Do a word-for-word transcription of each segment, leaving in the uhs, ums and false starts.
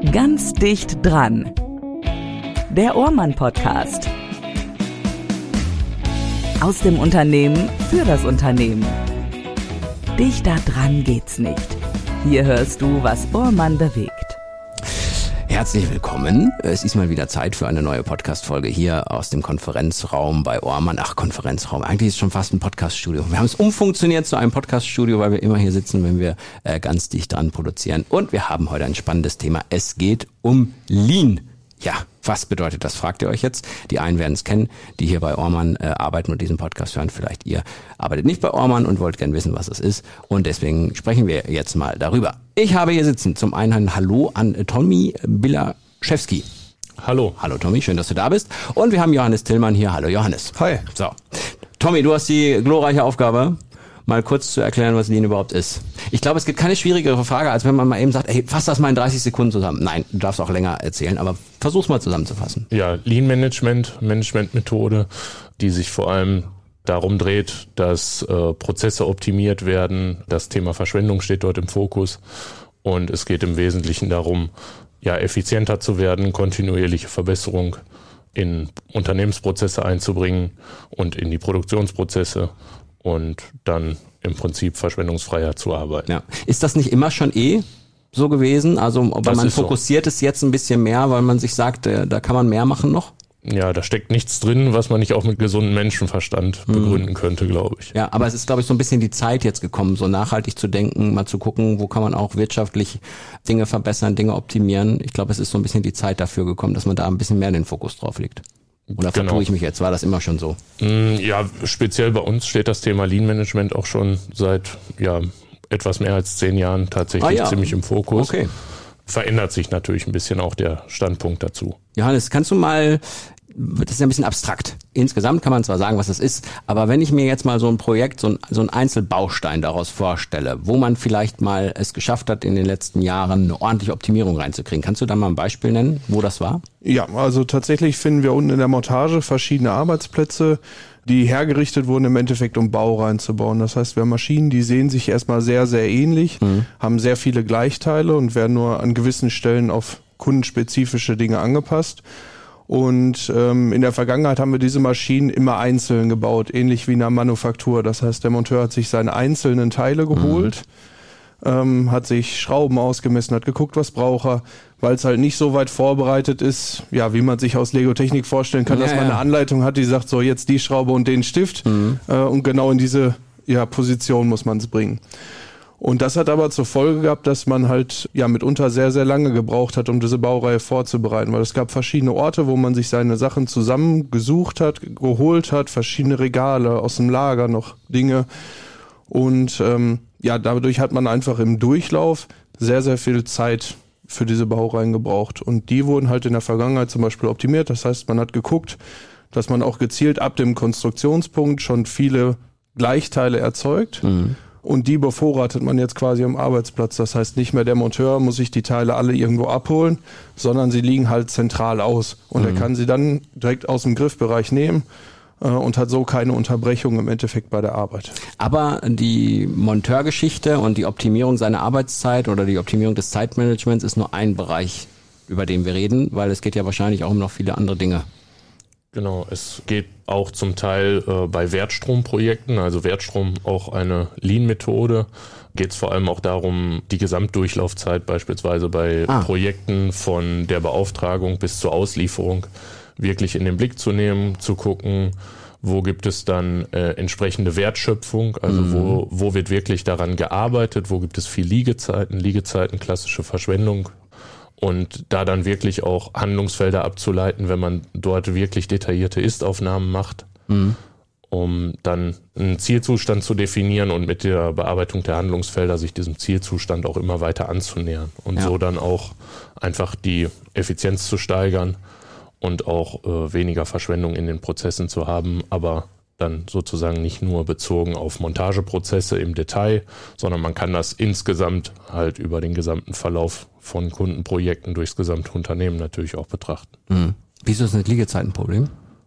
Ganz dicht dran. Der Ohrmann-Podcast. Aus dem Unternehmen für das Unternehmen. Dichter dran geht's nicht. Hier hörst du, was Ohrmann bewegt. Herzlich willkommen. Es ist mal wieder Zeit für eine neue Podcast-Folge hier aus dem Konferenzraum bei Ohrmann. Ach, Konferenzraum. Eigentlich ist es schon fast ein Podcast-Studio. Wir haben es umfunktioniert zu einem Podcast-Studio, weil wir immer hier sitzen, wenn wir äh, ganz dicht dran produzieren. Und wir haben heute ein spannendes Thema. Es geht um Lean. Ja, was bedeutet das, fragt ihr euch jetzt. Die einen werden es kennen, die hier bei Ohrmann äh, arbeiten und diesen Podcast hören. Vielleicht ihr arbeitet nicht bei Ohrmann und wollt gern wissen, was es ist. Und deswegen sprechen wir jetzt mal darüber. Ich habe hier sitzen zum einen ein Hallo an Tommy Bilaschewski. Hallo. Hallo Tommy, schön, dass du da bist. Und wir haben Johannes Tillmann hier. Hallo Johannes. Hi. So, Tommy, du hast die glorreiche Aufgabe, mal kurz zu erklären, was Lean überhaupt ist. Ich glaube, es gibt keine schwierigere Frage, als wenn man mal eben sagt, hey, fass das mal in dreißig Sekunden zusammen. Nein, du darfst auch länger erzählen, aber versuch's mal zusammenzufassen. Ja, Lean Management, Managementmethode, die sich vor allem darum dreht, dass äh, Prozesse optimiert werden. Das Thema Verschwendung steht dort im Fokus. Und es geht im Wesentlichen darum, ja, effizienter zu werden, kontinuierliche Verbesserung in Unternehmensprozesse einzubringen und in die Produktionsprozesse. Und dann im Prinzip verschwendungsfreier zu arbeiten. Ja. Ist das nicht immer schon eh so gewesen? Also weil man fokussiert so. Es jetzt ein bisschen mehr, weil man sich sagt, da kann man mehr machen noch? Ja, da steckt nichts drin, was man nicht auch mit gesundem Menschenverstand begründen mhm. könnte, glaube ich. Ja, aber es ist, glaube ich, so ein bisschen die Zeit jetzt gekommen, so nachhaltig zu denken, mal zu gucken, wo kann man auch wirtschaftlich Dinge verbessern, Dinge optimieren. Ich glaube, es ist so ein bisschen die Zeit dafür gekommen, dass man da ein bisschen mehr den Fokus drauf legt. Oder vertue genau. ich mich jetzt? War das immer schon so? Ja, speziell bei uns steht das Thema Lean Management auch schon seit ja etwas mehr als zehn Jahren tatsächlich ah, ja. ziemlich im Fokus. Okay. Verändert sich natürlich ein bisschen auch der Standpunkt dazu. Johannes, kannst du mal, das ist ja ein bisschen abstrakt. Insgesamt kann man zwar sagen, was das ist, aber wenn ich mir jetzt mal so ein Projekt, so ein, so ein Einzelbaustein daraus vorstelle, wo man vielleicht mal es geschafft hat, in den letzten Jahren eine ordentliche Optimierung reinzukriegen. Kannst du da mal ein Beispiel nennen, wo das war? Ja, also tatsächlich finden wir unten in der Montage verschiedene Arbeitsplätze, die hergerichtet wurden im Endeffekt, um Bau reinzubauen. Das heißt, wir haben Maschinen, die sehen sich erstmal sehr, sehr ähnlich, mhm. haben sehr viele Gleichteile und werden nur an gewissen Stellen auf kundenspezifische Dinge angepasst. Und ähm, in der Vergangenheit haben wir diese Maschinen immer einzeln gebaut, ähnlich wie in einer Manufaktur. Das heißt, der Monteur hat sich seine einzelnen Teile geholt, mhm. ähm, hat sich Schrauben ausgemessen, hat geguckt, was braucht er, weil es halt nicht so weit vorbereitet ist, ja, wie man sich aus Lego-Technik vorstellen kann, ja, dass man eine Anleitung hat, die sagt, so jetzt die Schraube und den Stift mhm. äh, und genau in diese ja, Position muss man es bringen. Und das hat aber zur Folge gehabt, dass man halt ja mitunter sehr, sehr lange gebraucht hat, um diese Baureihe vorzubereiten, weil es gab verschiedene Orte, wo man sich seine Sachen zusammengesucht hat, geholt hat, verschiedene Regale aus dem Lager, noch Dinge. Und ähm, ja, dadurch hat man einfach im Durchlauf sehr, sehr viel Zeit für diese Baureihen gebraucht. Und die wurden halt in der Vergangenheit zum Beispiel optimiert. Das heißt, man hat geguckt, dass man auch gezielt ab dem Konstruktionspunkt schon viele Gleichteile erzeugt. Mhm. Und die bevorratet man jetzt quasi am Arbeitsplatz. Das heißt, nicht mehr der Monteur muss sich die Teile alle irgendwo abholen, sondern sie liegen halt zentral aus. Und mhm. er kann sie dann direkt aus dem Griffbereich nehmen äh, und hat so keine Unterbrechung im Endeffekt bei der Arbeit. Aber die Monteurgeschichte und die Optimierung seiner Arbeitszeit oder die Optimierung des Zeitmanagements ist nur ein Bereich, über den wir reden, weil es geht ja wahrscheinlich auch um noch viele andere Dinge. Genau, es geht auch zum Teil äh, bei Wertstromprojekten, also Wertstrom auch eine Lean-Methode, geht es vor allem auch darum, die Gesamtdurchlaufzeit beispielsweise bei ah. Projekten von der Beauftragung bis zur Auslieferung wirklich in den Blick zu nehmen, zu gucken, wo gibt es dann äh, entsprechende Wertschöpfung, also mhm. wo, wo wird wirklich daran gearbeitet, wo gibt es viel Liegezeiten, Liegezeiten, klassische Verschwendung. Und da dann wirklich auch Handlungsfelder abzuleiten, wenn man dort wirklich detaillierte Ist-Aufnahmen macht, mhm. um dann einen Zielzustand zu definieren und mit der Bearbeitung der Handlungsfelder sich diesem Zielzustand auch immer weiter anzunähern und ja. so dann auch einfach die Effizienz zu steigern und auch äh, weniger Verschwendung in den Prozessen zu haben, aber dann sozusagen nicht nur bezogen auf Montageprozesse im Detail, sondern man kann das insgesamt halt über den gesamten Verlauf von Kundenprojekten durchs gesamte Unternehmen natürlich auch betrachten. Mhm. Wieso ist das Liegezeit ein Problem?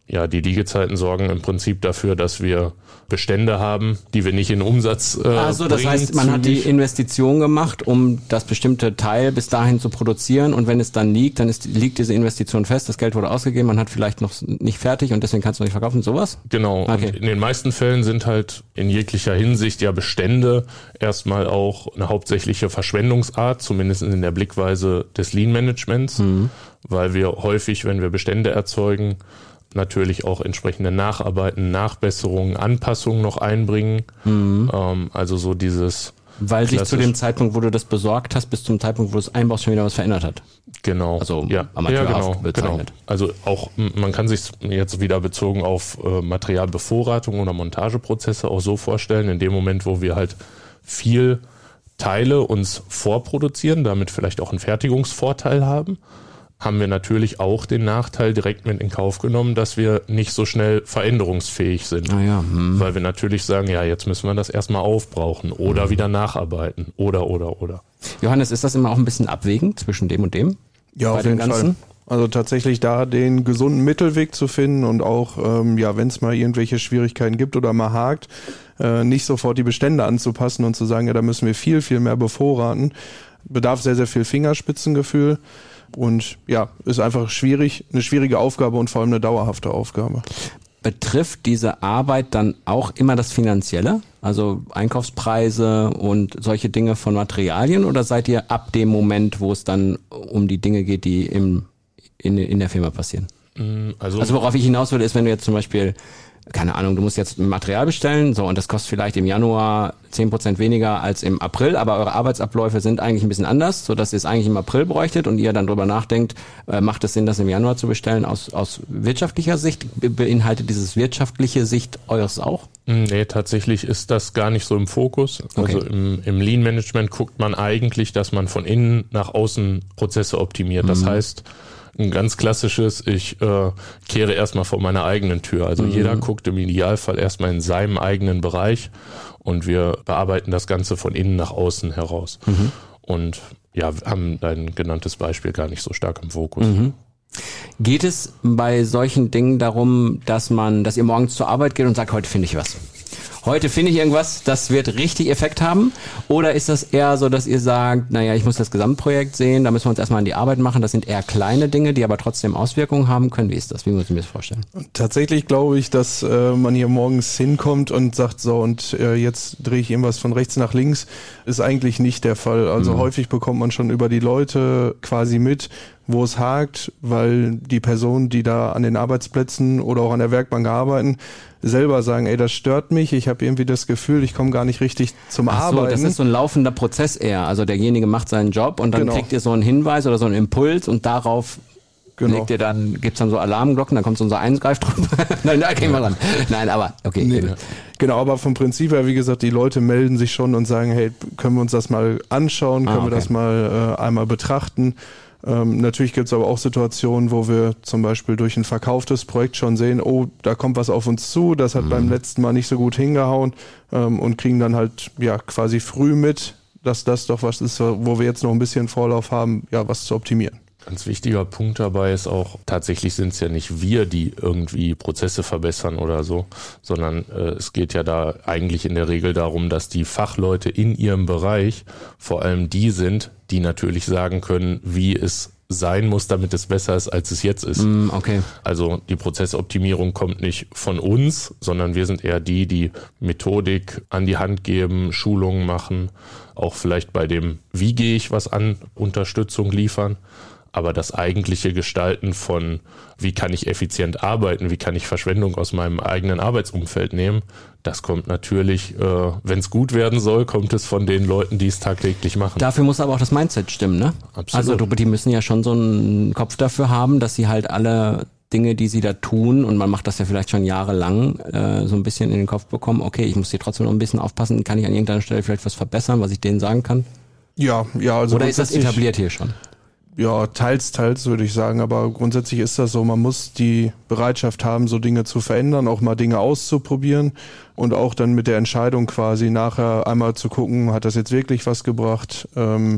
ja, die Liegezeiten sorgen im Prinzip dafür, dass wir Bestände haben, die wir nicht in Umsatz äh, Also das bringen, heißt, man hat die Investition gemacht, um das bestimmte Teil bis dahin zu produzieren und wenn es dann liegt, dann ist, liegt diese Investition fest, das Geld wurde ausgegeben, man hat vielleicht noch nicht fertig und deswegen kannst du nicht verkaufen, sowas? Genau, okay. Und in den meisten Fällen sind halt in jeglicher Hinsicht ja Bestände erstmal auch eine hauptsächliche Verschwendungsart, zumindest in der Blickweise des Lean-Managements, mhm. weil wir häufig, wenn wir Bestände erzeugen, natürlich auch entsprechende Nacharbeiten, Nachbesserungen, Anpassungen noch einbringen. Mhm. Ähm, also so dieses... Weil sich zu dem Zeitpunkt, wo du das besorgt hast, bis zum Zeitpunkt, wo du es einbaust, schon wieder was verändert hat. Genau. Also ja. Amateur ja, genau, bezeichnet. Genau. Also auch, man kann sich jetzt wieder bezogen auf äh, Materialbevorratung oder Montageprozesse auch so vorstellen, in dem Moment, wo wir halt viel Teile uns vorproduzieren, damit vielleicht auch einen Fertigungsvorteil haben, haben wir natürlich auch den Nachteil direkt mit in Kauf genommen, dass wir nicht so schnell veränderungsfähig sind. Ah ja, hm. Weil wir natürlich sagen, ja, jetzt müssen wir das erstmal aufbrauchen oder hm. wieder nacharbeiten oder, oder, oder. Johannes, ist das immer auch ein bisschen abwägend zwischen dem und dem? Ja, auf jeden Fall. Also tatsächlich da den gesunden Mittelweg zu finden und auch, ähm, ja, wenn es mal irgendwelche Schwierigkeiten gibt oder mal hakt, äh, nicht sofort die Bestände anzupassen und zu sagen, ja, da müssen wir viel, viel mehr bevorraten. Bedarf sehr, sehr viel Fingerspitzengefühl. Und ja, ist einfach schwierig, eine schwierige Aufgabe und vor allem eine dauerhafte Aufgabe. Betrifft diese Arbeit dann auch immer das Finanzielle? Also Einkaufspreise und solche Dinge von Materialien? Oder seid ihr ab dem Moment, wo es dann um die Dinge geht, die im, in, in der Firma passieren? Also, also worauf ich hinaus will, ist, wenn du jetzt zum Beispiel, keine Ahnung, du musst jetzt ein Material bestellen, so, und das kostet vielleicht im Januar zehn Prozent weniger als im April, aber eure Arbeitsabläufe sind eigentlich ein bisschen anders, so dass ihr es eigentlich im April bräuchtet und ihr dann drüber nachdenkt, äh, macht es Sinn, das im Januar zu bestellen aus, aus wirtschaftlicher Sicht? Be- beinhaltet dieses wirtschaftliche Sicht eures auch? Nee, tatsächlich ist das gar nicht so im Fokus. Okay. Also im, im Lean-Management guckt man eigentlich, dass man von innen nach außen Prozesse optimiert. Das mhm. heißt, ein ganz klassisches, ich äh, kehre erstmal vor meiner eigenen Tür. Also mhm. jeder guckt im Idealfall erstmal in seinem eigenen Bereich und wir bearbeiten das Ganze von innen nach außen heraus. Mhm. Und ja, wir haben dein genanntes Beispiel gar nicht so stark im Fokus. Mhm. Geht es bei solchen Dingen darum, dass man, dass ihr morgens zur Arbeit geht und sagt, heute finde ich was? Heute finde ich irgendwas, das wird richtig Effekt haben? Oder ist das eher so, dass ihr sagt, naja, ich muss das Gesamtprojekt sehen, da müssen wir uns erstmal an die Arbeit machen, das sind eher kleine Dinge, die aber trotzdem Auswirkungen haben können? Wie ist das? Wie muss ich mir das vorstellen? Tatsächlich glaube ich, dass äh, man hier morgens hinkommt und sagt, so, und äh, jetzt drehe ich irgendwas von rechts nach links, ist eigentlich nicht der Fall. Also mhm. häufig bekommt man schon über die Leute quasi mit, wo es hakt, weil die Personen, die da an den Arbeitsplätzen oder auch an der Werkbank arbeiten, selber sagen, ey, das stört mich, ich habe irgendwie das Gefühl, ich komme gar nicht richtig zum Ach so, Arbeiten. Das ist so ein laufender Prozess eher, also derjenige macht seinen Job und dann genau. kriegt ihr so einen Hinweis oder so einen Impuls und darauf genau. legt ihr dann, gibt's dann so Alarmglocken, dann kommt so unser Eingreiftrupp. Nein, da gehen wir ran. Nein, aber okay. Nee. Genau, aber vom Prinzip her, wie gesagt, die Leute melden sich schon und sagen, hey, können wir uns das mal anschauen, können ah, okay. wir das mal äh, einmal betrachten. Ähm, natürlich gibt es aber auch Situationen, wo wir zum Beispiel durch ein verkauftes Projekt schon sehen, oh, da kommt was auf uns zu, das hat mhm. beim letzten Mal nicht so gut hingehauen ähm, und kriegen dann halt ja quasi früh mit, dass das doch was ist, wo wir jetzt noch ein bisschen Vorlauf haben, ja, was zu optimieren. Ganz wichtiger Punkt dabei ist auch, tatsächlich sind es ja nicht wir, die irgendwie Prozesse verbessern oder so, sondern äh, es geht ja da eigentlich in der Regel darum, dass die Fachleute in ihrem Bereich vor allem die sind, die natürlich sagen können, wie es sein muss, damit es besser ist, als es jetzt ist. Mm, okay. Also die Prozessoptimierung kommt nicht von uns, sondern wir sind eher die, die Methodik an die Hand geben, Schulungen machen, auch vielleicht bei dem, wie gehe ich was an, Unterstützung liefern. Aber das eigentliche Gestalten von, wie kann ich effizient arbeiten, wie kann ich Verschwendung aus meinem eigenen Arbeitsumfeld nehmen, das kommt natürlich, äh, wenn es gut werden soll, kommt es von den Leuten, die es tagtäglich machen. Dafür muss aber auch das Mindset stimmen, ne? Absolut. Also die müssen ja schon so einen Kopf dafür haben, dass sie halt alle Dinge, die sie da tun, und man macht das ja vielleicht schon jahrelang, äh, so ein bisschen in den Kopf bekommen, okay, ich muss hier trotzdem noch ein bisschen aufpassen, kann ich an irgendeiner Stelle vielleicht was verbessern, was ich denen sagen kann? Ja, ja. Also oder ist das etabliert hier schon? Ja, teils, teils würde ich sagen, aber grundsätzlich ist das so, man muss die Bereitschaft haben, so Dinge zu verändern, auch mal Dinge auszuprobieren und auch dann mit der Entscheidung quasi nachher einmal zu gucken, hat das jetzt wirklich was gebracht, ähm,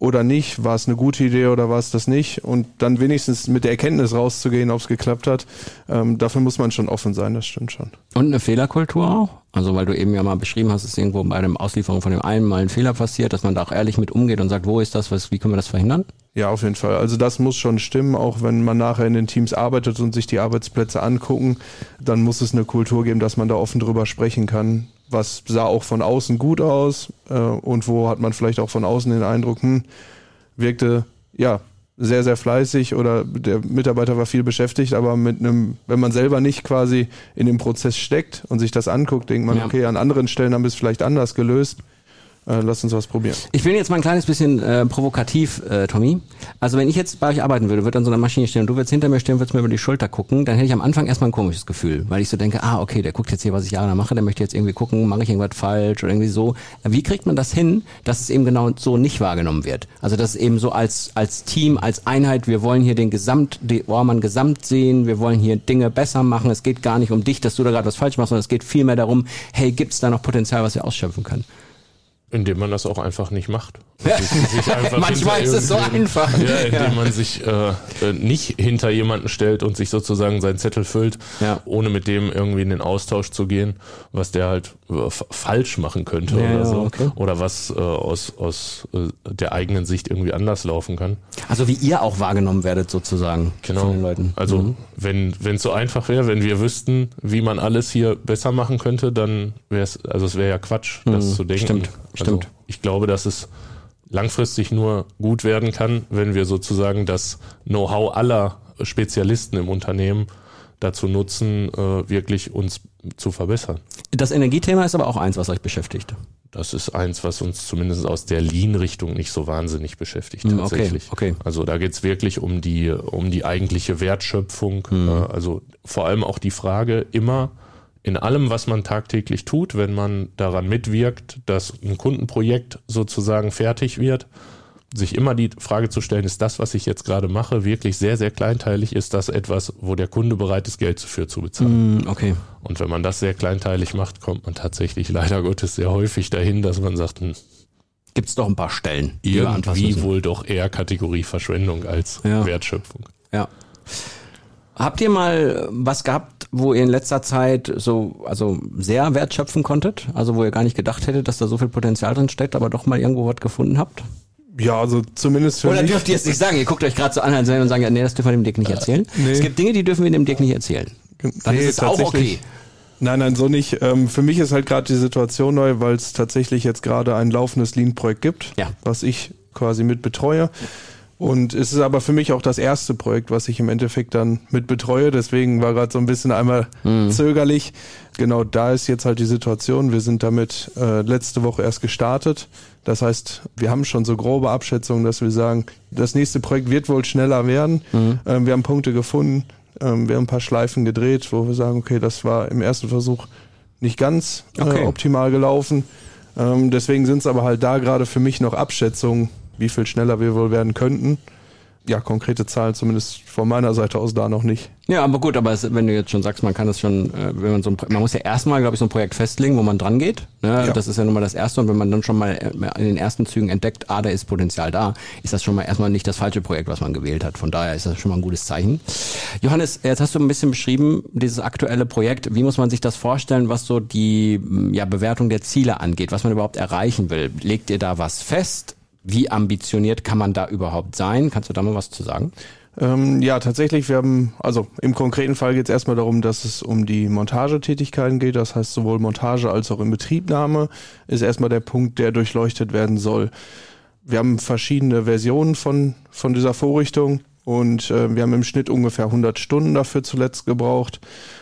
oder nicht, war es eine gute Idee oder war es das nicht und dann wenigstens mit der Erkenntnis rauszugehen, ob es geklappt hat, ähm, dafür muss man schon offen sein, das stimmt schon. Und eine Fehlerkultur auch? Also weil du eben ja mal beschrieben hast, dass irgendwo bei der Auslieferung von dem einen mal ein Fehler passiert, dass man da auch ehrlich mit umgeht und sagt, wo ist das, was, wie können wir das verhindern? Ja, auf jeden Fall. Also das muss schon stimmen, auch wenn man nachher in den Teams arbeitet und sich die Arbeitsplätze angucken, dann muss es eine Kultur geben, dass man da offen drüber sprechen kann. Was sah auch von außen gut aus äh, und wo hat man vielleicht auch von außen den Eindruck, hm, wirkte ja sehr, sehr fleißig oder der Mitarbeiter war viel beschäftigt, aber mit einem, wenn man selber nicht quasi in dem Prozess steckt und sich das anguckt, denkt man, ja. okay, an anderen Stellen haben wir es vielleicht anders gelöst. Äh, lass uns was probieren. Ich bin jetzt mal ein kleines bisschen äh, provokativ, äh, Tommy. Also wenn ich jetzt bei euch arbeiten würde, würde an so einer Maschine stehen und du würdest hinter mir stehen und würdest mir über die Schulter gucken, dann hätte ich am Anfang erstmal ein komisches Gefühl, weil ich so denke, ah, okay, der guckt jetzt hier, was ich jahrelang mache, der möchte jetzt irgendwie gucken, mache ich irgendwas falsch oder irgendwie so. Wie kriegt man das hin, dass es eben genau so nicht wahrgenommen wird? Also dass es eben so als als Team, als Einheit, wir wollen hier den Gesamt, die Orman Gesamt sehen, wir wollen hier Dinge besser machen. Es geht gar nicht um dich, dass du da gerade was falsch machst, sondern es geht vielmehr darum, hey, gibt's da noch Potenzial, was wir ausschöpfen können? Indem man das auch einfach nicht macht. Ja. Sich, sich einfach Manchmal ist es so einfach. Ja, indem ja. man sich äh, nicht hinter jemanden stellt und sich sozusagen seinen Zettel füllt, ja. ohne mit dem irgendwie in den Austausch zu gehen, was der halt äh, f- falsch machen könnte ja, oder so. Okay. Oder was äh, aus, aus äh, der eigenen Sicht irgendwie anders laufen kann. Also wie ihr auch wahrgenommen werdet sozusagen genau. von den Leuten. Also mhm. wenn wenn es so einfach wäre, wenn wir wüssten, wie man alles hier besser machen könnte, dann wäre es, also es wäre ja Quatsch, das mhm. zu denken. Stimmt, also stimmt. Ich glaube, dass es langfristig nur gut werden kann, wenn wir sozusagen das Know-how aller Spezialisten im Unternehmen dazu nutzen, wirklich uns zu verbessern. Das Energiethema ist aber auch eins, was euch beschäftigt. Das ist eins, was uns zumindest aus der Lean-Richtung nicht so wahnsinnig beschäftigt tatsächlich. Okay, okay. Also da geht's wirklich um die um die eigentliche Wertschöpfung. Mhm. Also vor allem auch die Frage immer in allem, was man tagtäglich tut, wenn man daran mitwirkt, dass ein Kundenprojekt sozusagen fertig wird, sich immer die Frage zu stellen, ist das, was ich jetzt gerade mache, wirklich sehr, sehr kleinteilig? Ist das etwas, wo der Kunde bereit ist, Geld dafür zu bezahlen? Okay. Und wenn man das sehr kleinteilig macht, kommt man tatsächlich leider Gottes sehr häufig dahin, dass man sagt, hm, gibt es doch ein paar Stellen, die wir anpassen irgendwie müssen. wohl doch eher Kategorie Verschwendung als ja. Wertschöpfung. Ja. Habt ihr mal was gehabt, wo ihr in letzter Zeit so also sehr wertschöpfen konntet? Also wo ihr gar nicht gedacht hättet, dass da so viel Potenzial drin steckt, aber doch mal irgendwo was gefunden habt? Ja, also zumindest für Oder mich. dürft ihr es nicht sagen? Ihr guckt euch gerade so an und sagen, ja, nee, das dürfen wir dem Dirk nicht erzählen. nee. Es gibt Dinge, die dürfen wir dem Dirk nicht erzählen. Dann Nee, ist es auch okay. tatsächlich. Nein, nein, so nicht. Ähm, für mich ist halt gerade die Situation neu, weil es tatsächlich jetzt gerade ein laufendes Lean-Projekt gibt, Ja. was ich quasi mit betreue. Und es ist aber für mich auch das erste Projekt, was ich im Endeffekt dann mit betreue. Deswegen war gerade so ein bisschen einmal Mhm. zögerlich. Genau da ist jetzt halt die Situation. Wir sind damit äh, letzte Woche erst gestartet. Das heißt, wir haben schon so grobe Abschätzungen, dass wir sagen, das nächste Projekt wird wohl schneller werden. Mhm. Ähm, wir haben Punkte gefunden. Ähm, wir haben ein paar Schleifen gedreht, wo wir sagen, okay, das war im ersten Versuch nicht ganz Okay. äh, optimal gelaufen. Ähm, deswegen sind es aber halt da gerade für mich noch Abschätzungen, wie viel schneller wir wohl werden könnten. Ja, konkrete Zahlen zumindest von meiner Seite aus da noch nicht. Ja, aber gut, aber es, wenn du jetzt schon sagst, man kann das schon, äh, wenn man so ein, man muss ja erstmal, glaube ich, so ein Projekt festlegen, wo man dran geht. Ne? Ja. Das ist ja nun mal das Erste. Und wenn man dann schon mal in den ersten Zügen entdeckt, ah, da ist Potenzial da, ist das schon mal erstmal nicht das falsche Projekt, was man gewählt hat. Von daher ist das schon mal ein gutes Zeichen. Johannes, jetzt hast du ein bisschen beschrieben, dieses aktuelle Projekt. Wie muss man sich das vorstellen, was so die ja, Bewertung der Ziele angeht, was man überhaupt erreichen will? Legt ihr da was fest? Wie ambitioniert kann man da überhaupt sein? Kannst du da mal was zu sagen? Ähm, ja, tatsächlich, wir haben, also im konkreten Fall geht es erstmal darum, dass es um die Montagetätigkeiten geht. Das heißt, sowohl Montage als auch Inbetriebnahme ist erstmal der Punkt, der durchleuchtet werden soll. Wir haben verschiedene Versionen von, von dieser Vorrichtung und äh, wir haben im Schnitt ungefähr hundert Stunden dafür zuletzt gebraucht.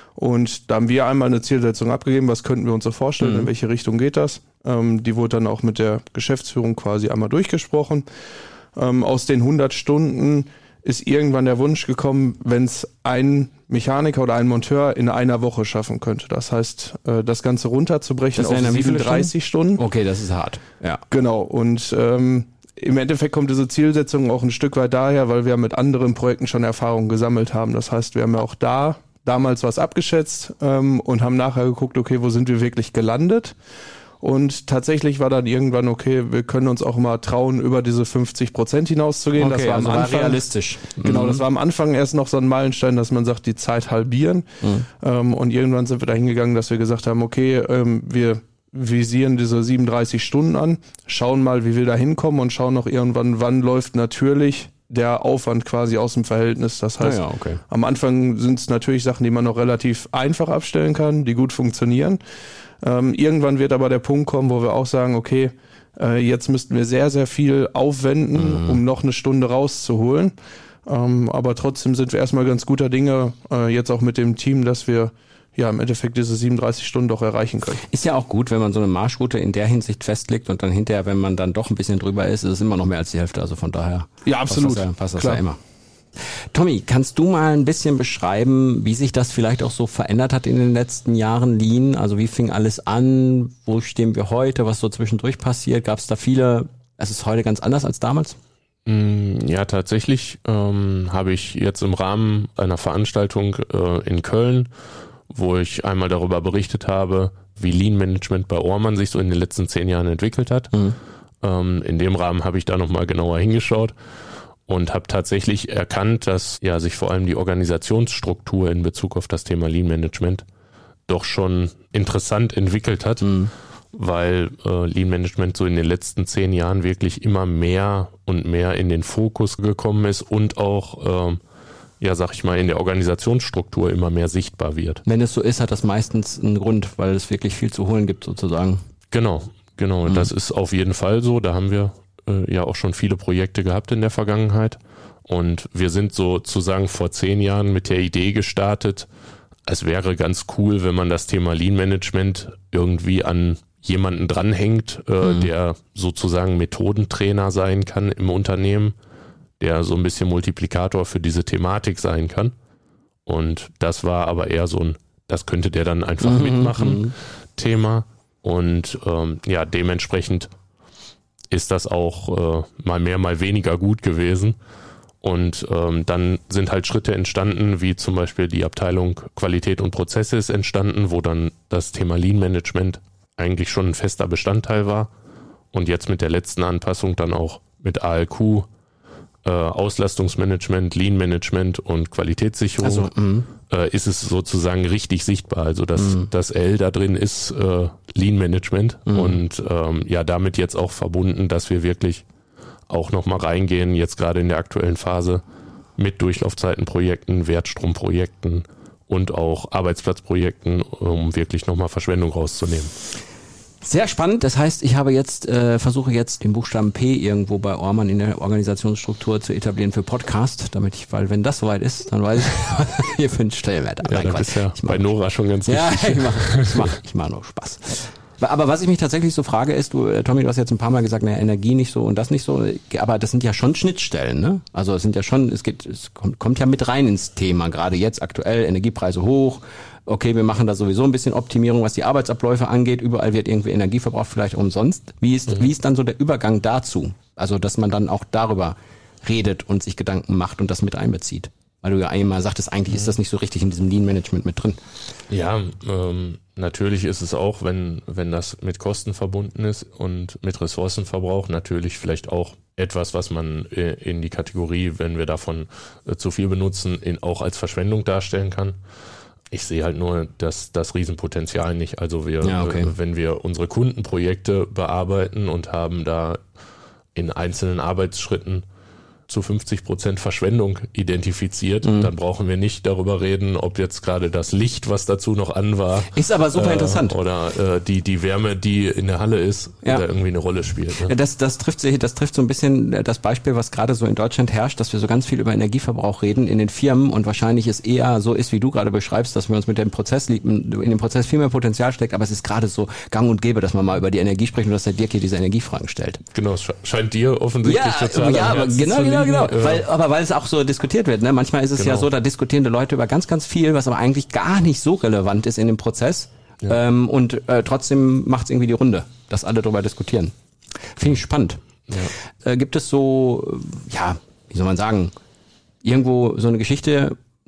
Und da haben wir einmal eine Zielsetzung abgegeben, was könnten wir uns so vorstellen, Mhm. in welche Richtung geht das. Ähm, die wurde dann auch mit der Geschäftsführung quasi einmal durchgesprochen. Ähm, aus den hundert Stunden ist irgendwann der Wunsch gekommen, wenn es ein Mechaniker oder ein Monteur in einer Woche schaffen könnte. Das heißt, äh, das Ganze runterzubrechen Das auf wären dann wie viele siebenunddreißig Stunden. Okay, das ist hart. Ja. Genau, und ähm, im Endeffekt kommt diese Zielsetzung auch ein Stück weit daher, weil wir mit anderen Projekten schon Erfahrungen gesammelt haben. Das heißt, wir haben ja auch da damals was abgeschätzt ähm, und haben nachher geguckt, okay, wo sind wir wirklich gelandet? Und tatsächlich war dann irgendwann, okay, wir können uns auch mal trauen, über diese fünfzig Prozent hinauszugehen. Okay, das war also am war Anfang realistisch. Genau, Mhm. das war am Anfang erst noch so ein Meilenstein, dass man sagt, die Zeit halbieren. Mhm. Ähm, und irgendwann sind wir dahin gegangen, dass wir gesagt haben, okay, ähm, wir visieren diese siebenunddreißig Stunden an, schauen mal, wie wir da hinkommen und schauen noch irgendwann, wann läuft natürlich der Aufwand quasi aus dem Verhältnis. Das heißt, Ah ja, okay. am Anfang sind es natürlich Sachen, die man noch relativ einfach abstellen kann, die gut funktionieren. Ähm, irgendwann wird aber der Punkt kommen, wo wir auch sagen, okay, äh, jetzt müssten wir sehr, sehr viel aufwenden, Mhm. um noch eine Stunde rauszuholen. Ähm, aber trotzdem sind wir erstmal ganz guter Dinge, äh, jetzt auch mit dem Team, dass wir ja im Endeffekt diese siebenunddreißig Stunden doch erreichen können. Ist ja auch gut, wenn man so eine Marschroute in der Hinsicht festlegt und dann hinterher, wenn man dann doch ein bisschen drüber ist, ist es immer noch mehr als die Hälfte. Also von daher Ja, absolut. passt das ja, passt das Klar. ja immer. Tommy, kannst du mal ein bisschen beschreiben, wie sich das vielleicht auch so verändert hat in den letzten Jahren, Lean? Also wie fing alles an? Wo stehen wir heute? Was so zwischendurch passiert? Gab es da viele? Es ist heute ganz anders als damals? Ja, tatsächlich ähm, habe ich jetzt im Rahmen einer Veranstaltung äh, in Köln, wo ich einmal darüber berichtet habe, wie Lean Management bei Orman sich so in den letzten zehn Jahren entwickelt hat. Mhm. Ähm, in dem Rahmen habe ich da nochmal genauer hingeschaut und habe tatsächlich erkannt, dass ja sich vor allem die Organisationsstruktur in Bezug auf das Thema Lean Management doch schon interessant entwickelt hat, mhm. weil äh, Lean Management so in den letzten zehn Jahren wirklich immer mehr und mehr in den Fokus gekommen ist und auch, äh, ja, sag ich mal, in der Organisationsstruktur immer mehr sichtbar wird. Wenn es so ist, hat das meistens einen Grund, weil es wirklich viel zu holen gibt sozusagen. Genau, genau. Und mhm. das ist auf jeden Fall so. Da haben wir äh, ja auch schon viele Projekte gehabt in der Vergangenheit. Und wir sind sozusagen vor zehn Jahren mit der Idee gestartet, es wäre ganz cool, wenn man das Thema Lean Management irgendwie an jemanden dranhängt, äh, mhm. der sozusagen Methodentrainer sein kann im Unternehmen, der so ein bisschen Multiplikator für diese Thematik sein kann. Und das war aber eher so ein, das könnte der dann einfach mhm. mitmachen, mhm. Thema. Und ähm, ja, dementsprechend ist das auch äh, mal mehr, mal weniger gut gewesen. Und ähm, dann sind halt Schritte entstanden, wie zum Beispiel die Abteilung Qualität und Prozesse ist entstanden, wo dann das Thema Lean Management eigentlich schon ein fester Bestandteil war. Und jetzt mit der letzten Anpassung dann auch mit A L Q, äh, Auslastungsmanagement, Lean Management und Qualitätssicherung also, äh, ist es sozusagen richtig sichtbar. Also das, mm. das L da drin ist äh, Lean Management mm. und ähm, ja damit jetzt auch verbunden, dass wir wirklich auch nochmal reingehen, jetzt gerade in der aktuellen Phase mit Durchlaufzeitenprojekten, Wertstromprojekten und auch Arbeitsplatzprojekten, um wirklich nochmal Verschwendung rauszunehmen. Sehr spannend. Das heißt, ich habe jetzt äh, versuche jetzt den Buchstaben P irgendwo bei Orman in der Organisationsstruktur zu etablieren für Podcast, damit ich, weil wenn das soweit ist, dann weiß ich, was hier für einen Stellenwert. Ja, das ist ja bei Nora schon ganz ja, richtig. Ja, ich mache ich mach, ich mach nur Spaß. Aber was ich mich tatsächlich so frage ist, du, Tommy, du hast jetzt ein paar Mal gesagt, naja, Energie nicht so und das nicht so, aber das sind ja schon Schnittstellen, ne? Also es sind ja schon, es geht, es kommt, kommt ja mit rein ins Thema, gerade jetzt aktuell, Energiepreise hoch, okay, wir machen da sowieso ein bisschen Optimierung, was die Arbeitsabläufe angeht, überall wird irgendwie Energie verbraucht, vielleicht umsonst. Wie ist, mhm. wie ist dann so der Übergang dazu? Also, dass man dann auch darüber redet und sich Gedanken macht und das mit einbezieht. Weil du ja einmal sagtest, eigentlich ist das nicht so richtig in diesem Lean-Management mit drin. Ja, ähm, natürlich ist es auch, wenn wenn das mit Kosten verbunden ist und mit Ressourcenverbrauch, natürlich vielleicht auch etwas, was man in die Kategorie, wenn wir davon zu viel benutzen, in, auch als Verschwendung darstellen kann. Ich sehe halt nur das, das Riesenpotenzial nicht. Also wir, ja, okay. wenn wir unsere Kundenprojekte bearbeiten und haben da in einzelnen Arbeitsschritten zu fünfzig Prozent Verschwendung identifiziert, mhm. dann brauchen wir nicht darüber reden, ob jetzt gerade das Licht, was dazu noch an war, ist aber super äh, interessant, oder äh, die die Wärme, die in der Halle ist, ja. da irgendwie eine Rolle spielt. Ne? Ja, das das trifft sich, das trifft so ein bisschen das Beispiel, was gerade so in Deutschland herrscht, dass wir so ganz viel über Energieverbrauch reden in den Firmen und wahrscheinlich es eher so ist, wie du gerade beschreibst, dass wir uns mit dem Prozess in dem Prozess viel mehr Potenzial steckt, aber es ist gerade so gang und gäbe, dass man mal über die Energie spricht und dass der Dirk hier diese Energiefragen stellt. Genau, es scheint dir offensichtlich ja, total ja, aber genau, genau, genau, äh, weil aber weil es auch so diskutiert wird, ne? Manchmal ist es genau. ja so, da diskutieren die Leute über ganz, ganz viel, was aber eigentlich gar nicht so relevant ist in dem Prozess. Ja. Ähm, und äh, trotzdem macht es irgendwie die Runde, dass alle darüber diskutieren. Finde ich spannend. Ja. Äh, gibt es so, ja, wie soll man sagen, irgendwo so eine Geschichte,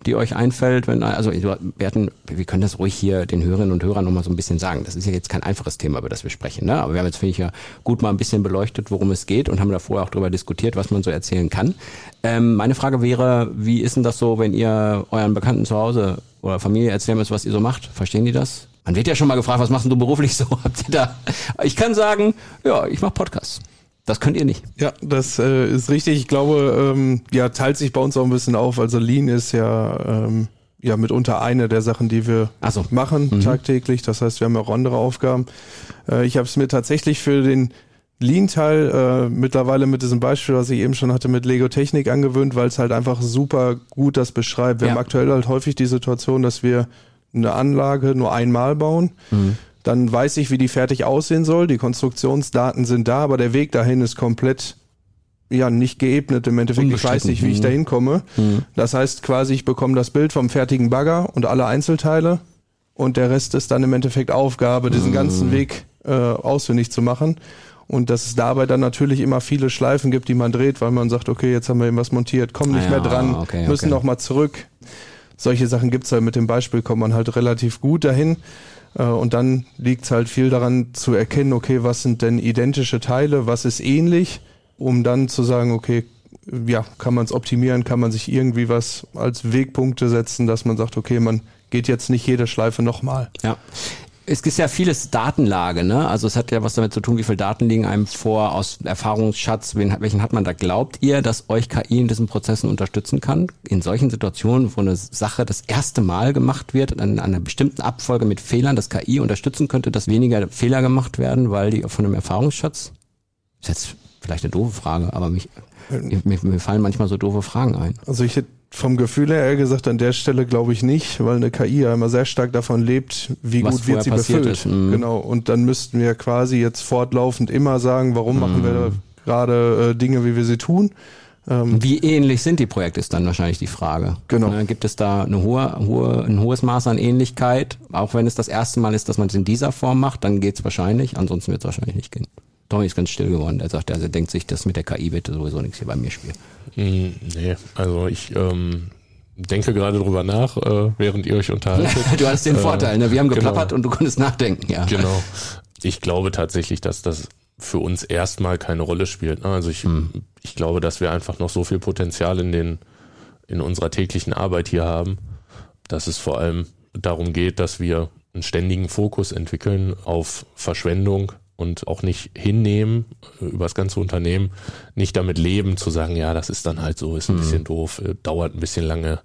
die euch einfällt? Wenn, also wir, hatten, wir können das ruhig hier den Hörerinnen und Hörern nochmal so ein bisschen sagen. Das ist ja jetzt kein einfaches Thema, über das wir sprechen. Ne? Aber wir haben jetzt, finde ich, ja gut mal ein bisschen beleuchtet, worum es geht und haben da vorher auch drüber diskutiert, was man so erzählen kann. Ähm, meine Frage wäre, wie ist denn das so, wenn ihr euren Bekannten zu Hause oder Familie erzählen müsst, was ihr so macht? Verstehen die das? Man wird ja schon mal gefragt, was machst du beruflich so? Habt ihr da? Ich kann sagen, ja, ich mache Podcasts. Das könnt ihr nicht. Ja, das äh, ist richtig. Ich glaube, ähm, ja, teilt sich bei uns auch ein bisschen auf. Also Lean ist ja, ähm, ja mitunter eine der Sachen, die wir Ach so. machen Mhm. tagtäglich. Das heißt, wir haben ja auch andere Aufgaben. Äh, ich habe es mir tatsächlich für den Lean-Teil äh, mittlerweile mit diesem Beispiel, was ich eben schon hatte, mit Lego Technik angewöhnt, weil es halt einfach super gut das beschreibt. Wir Ja. haben aktuell halt häufig die Situation, dass wir eine Anlage nur einmal bauen. Mhm. Dann weiß ich, wie die fertig aussehen soll. Die Konstruktionsdaten sind da, aber der Weg dahin ist komplett ja nicht geebnet. Im Endeffekt, ich weiß nicht, wie ich Mhm. dahin komme. Mhm. Das heißt quasi, ich bekomme das Bild vom fertigen Bagger und alle Einzelteile und der Rest ist dann im Endeffekt Aufgabe, diesen Mhm. ganzen Weg äh, ausfindig zu machen. Und dass es dabei dann natürlich immer viele Schleifen gibt, die man dreht, weil man sagt, okay, jetzt haben wir eben was montiert, kommen nicht Ah ja, mehr dran, okay, müssen okay. noch mal zurück. Solche Sachen gibt's halt. Mit dem Beispiel kommt man halt relativ gut dahin. Und dann liegt's halt viel daran zu erkennen, okay, was sind denn identische Teile, was ist ähnlich, um dann zu sagen, okay, ja, kann man es optimieren, kann man sich irgendwie was als Wegpunkte setzen, dass man sagt, okay, man geht jetzt nicht jede Schleife nochmal. Ja. Es ist ja vieles Datenlage, ne? Also es hat ja was damit zu tun, wie viel Daten liegen einem vor aus Erfahrungsschatz, wen, welchen hat man da? Glaubt ihr, dass euch K I in diesen Prozessen unterstützen kann? In solchen Situationen, wo eine Sache das erste Mal gemacht wird, an, an einer bestimmten Abfolge mit Fehlern, dass K I unterstützen könnte, dass weniger Fehler gemacht werden, weil die von einem Erfahrungsschatz? Ist jetzt vielleicht eine doofe Frage, aber mich, mir, mir fallen manchmal so doofe Fragen ein. Also ich hätte vom Gefühl her eher gesagt, an der Stelle glaube ich nicht, weil eine K I ja immer sehr stark davon lebt, wie Was gut wird sie vorher passiert befüllt. ist. Mhm. Genau. Und dann müssten wir quasi jetzt fortlaufend immer sagen, warum machen wir gerade äh, Dinge, wie wir sie tun. Ähm, Wie ähnlich sind die Projekte, ist dann wahrscheinlich die Frage. Genau. Ne, gibt es da eine hohe, hohe, ein hohes Maß an Ähnlichkeit? Auch wenn es das erste Mal ist, dass man es in dieser Form macht, dann geht's wahrscheinlich. Ansonsten wird es wahrscheinlich nicht gehen. Tommy ist ganz still geworden. Er sagt, er denkt sich, das mit der K I wird sowieso nichts hier bei mir spielen. Mm, Nee, also ich ähm, denke gerade drüber nach, äh, während ihr euch unterhaltet. Du hattest den Äh, Vorteil, ne? Wir haben geplappert genau. und du konntest nachdenken, ja. Genau. Ich glaube tatsächlich, dass das für uns erstmal keine Rolle spielt. ne? Also ich, ich glaube, dass wir einfach noch so viel Potenzial in den, in unserer täglichen Arbeit hier haben, dass es vor allem darum geht, dass wir einen ständigen Fokus entwickeln auf Verschwendung und auch nicht hinnehmen, äh, über das ganze Unternehmen, nicht damit leben, zu sagen, ja, das ist dann halt so, ist ein bisschen doof, äh, dauert ein bisschen lange,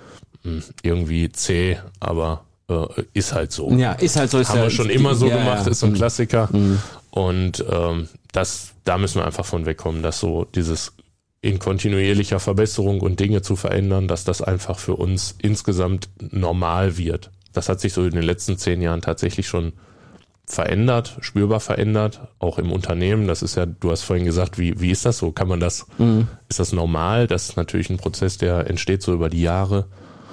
mh, irgendwie zäh, aber äh, ist halt so. Ja, ist halt so. Ist Haben ja, wir schon immer so ja, gemacht, ja. ist so ein Mhm. Klassiker. Mhm. Und ähm, das, da müssen wir einfach von wegkommen, dass so dieses in kontinuierlicher Verbesserung und Dinge zu verändern, dass das einfach für uns insgesamt normal wird. Das hat sich so in den letzten zehn Jahren tatsächlich schon verändert, spürbar verändert, auch im Unternehmen. Das ist ja, du hast vorhin gesagt, wie, wie ist das so? Kann man das, Mhm. ist das normal? Das ist natürlich ein Prozess, der entsteht so über die Jahre.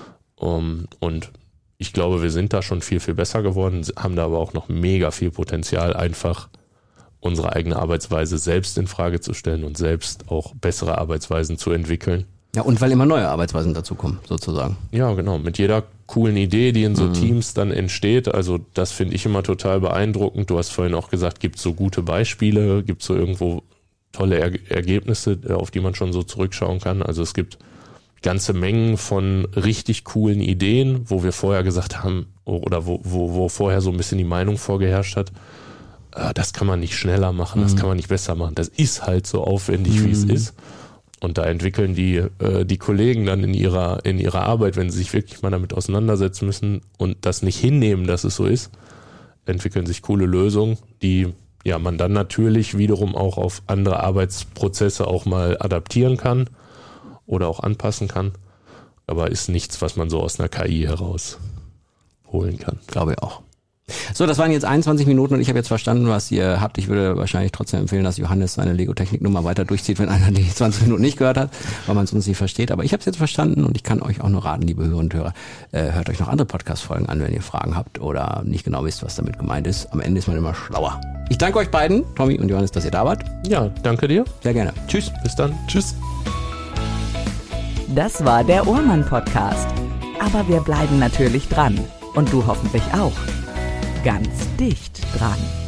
Um, und ich glaube, wir sind da schon viel, viel besser geworden, haben da aber auch noch mega viel Potenzial, einfach unsere eigene Arbeitsweise selbst in Frage zu stellen und selbst auch bessere Arbeitsweisen zu entwickeln. Ja, und weil immer neue Arbeitsweisen dazukommen, sozusagen. Ja, genau. Mit jeder coolen Idee, die in so Teams dann entsteht. Also das finde ich immer total beeindruckend. Du hast vorhin auch gesagt, gibt es so gute Beispiele, gibt es so irgendwo tolle er- Ergebnisse, auf die man schon so zurückschauen kann. Also es gibt ganze Mengen von richtig coolen Ideen, wo wir vorher gesagt haben, oder wo, wo, wo vorher so ein bisschen die Meinung vorgeherrscht hat, äh, das kann man nicht schneller machen, das kann man nicht besser machen. Das ist halt so aufwendig, wie es ist. Und da entwickeln die äh, die Kollegen dann in ihrer in ihrer Arbeit, wenn sie sich wirklich mal damit auseinandersetzen müssen und das nicht hinnehmen, dass es so ist, entwickeln sich coole Lösungen, die ja man dann natürlich wiederum auch auf andere Arbeitsprozesse auch mal adaptieren kann oder auch anpassen kann. Aber ist nichts, was man so aus einer K I heraus holen kann. Glaube ich auch. So, das waren jetzt einundzwanzig Minuten und ich habe jetzt verstanden, was ihr habt. Ich würde wahrscheinlich trotzdem empfehlen, dass Johannes seine Lego-Technik-Nummer weiter durchzieht, wenn einer die zwanzig Minuten nicht gehört hat, weil man es sonst nicht versteht. Aber ich habe es jetzt verstanden und ich kann euch auch nur raten, liebe Hörer und Hörer, äh, hört euch noch andere Podcast-Folgen an, wenn ihr Fragen habt oder nicht genau wisst, was damit gemeint ist. Am Ende ist man immer schlauer. Ich danke euch beiden, Tommy und Johannes, dass ihr da wart. Ja, danke dir. Sehr gerne. Tschüss. Bis dann. Tschüss. Das war der Ohrmann Podcast. Aber wir bleiben natürlich dran. Und du hoffentlich auch. Ganz dicht dran.